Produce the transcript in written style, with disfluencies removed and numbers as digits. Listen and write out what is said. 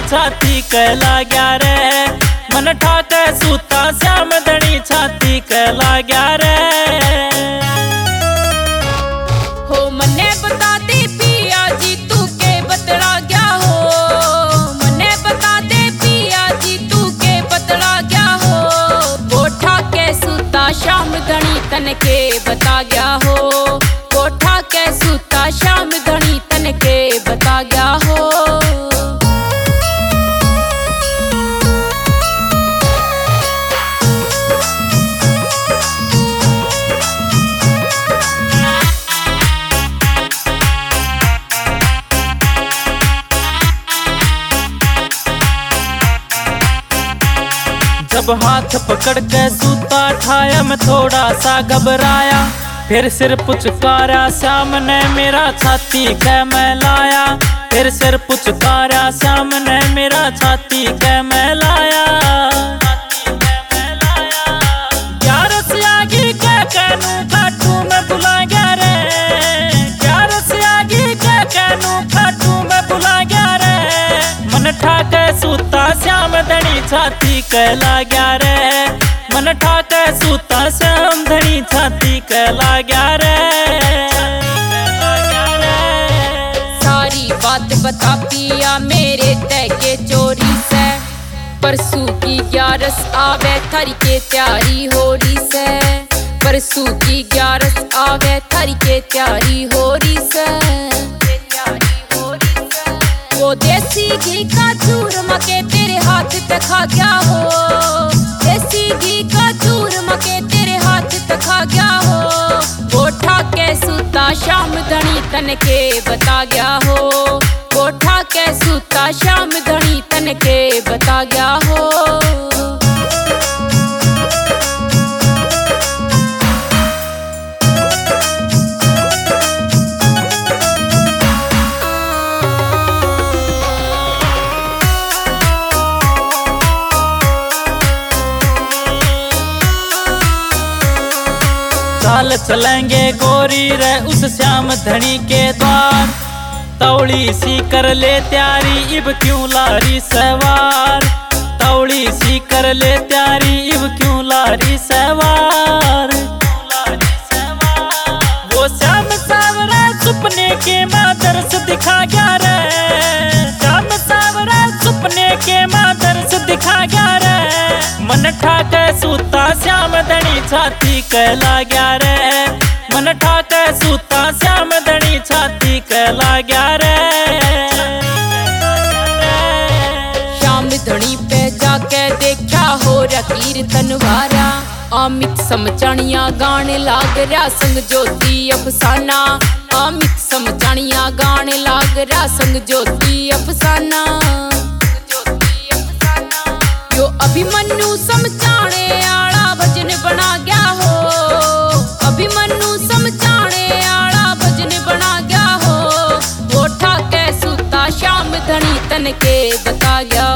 छाती कहला गया रे, मन ठाके सूता श्याम धनी छाती कहला गया रे। हो मने बता दे पिया जी तू के बतला गया हो, मने बता दे पिया जी तू के बतला गया हो। वो ठाके सूता श्याम धनी तन के बता गया हो, वो ठाके सूता श्याम धनी तन के बता गया हो। जब हाथ पकड़ के सूता ठाया मैं थोड़ा सा घबराया, फिर सिर पुचकारा श्याम ने मेरा छाती कै मैं लाया, फिर सिर पुचकारा श्याम ने मेरा छाती कै मैं लाया। प्यार से आगे कै कैनू खाटू मैं बुला गया रे, प्यार से आगे कै कैनू खाटू मैं बुला गया रे। मन ठाके सूता श्याम धनी छाती कहला गया रे, मन ठाके सूता श्याम धनी छाती कहला गया रे। सारी बात बता पिया मेरे तय के चोरी से, परसू की 11 आवे थारी के तैयारी हो रही से, परसू की 11 आवे थारी के तैयारी हो रही से। वो देसी घी का चूरमा के तेरे हाथ पे खा गया हो, देसी घी का चूरमा के तेरे हाथ पे खा गया हो। वो ठाके सूता श्याम धनी तन के बता गया हो, वो ठाके सूता श्याम धनी तन के बता गया हो। चाल चलेंगे गोरी रे उस श्याम धनी के द्वार, तौड़ी सी कर ले त्यारी इब क्यों लारी सवार, तौड़ी सी कर ले त्यारी इब क्यों लारी सवार। वो श्याम सावरा सुपने के माँ दर्श दिखा गया रे, श्याम सावरा सुपने के माँ दर्श दिखा गया रे। मन ठाके सूता श्याम धनी छाती कहला गया रे, मन ठाके सूता श्याम धनी छाती कहला गया रे। श्याम धनी पे जाके देखा हो रा कीर्तन वारा, अमित समझानिया गाने लाग रहा संग ज्योति अफसाना, अमित समझानिया गाने लाग रहा संग ज्योति अफसाना। यो अभिमन्यु समझाने आला भजन बना गया हो, अभिमन्यु समझाने आला भजन बना गया हो। वो ठाके सूता श्याम धनी तन के बता गया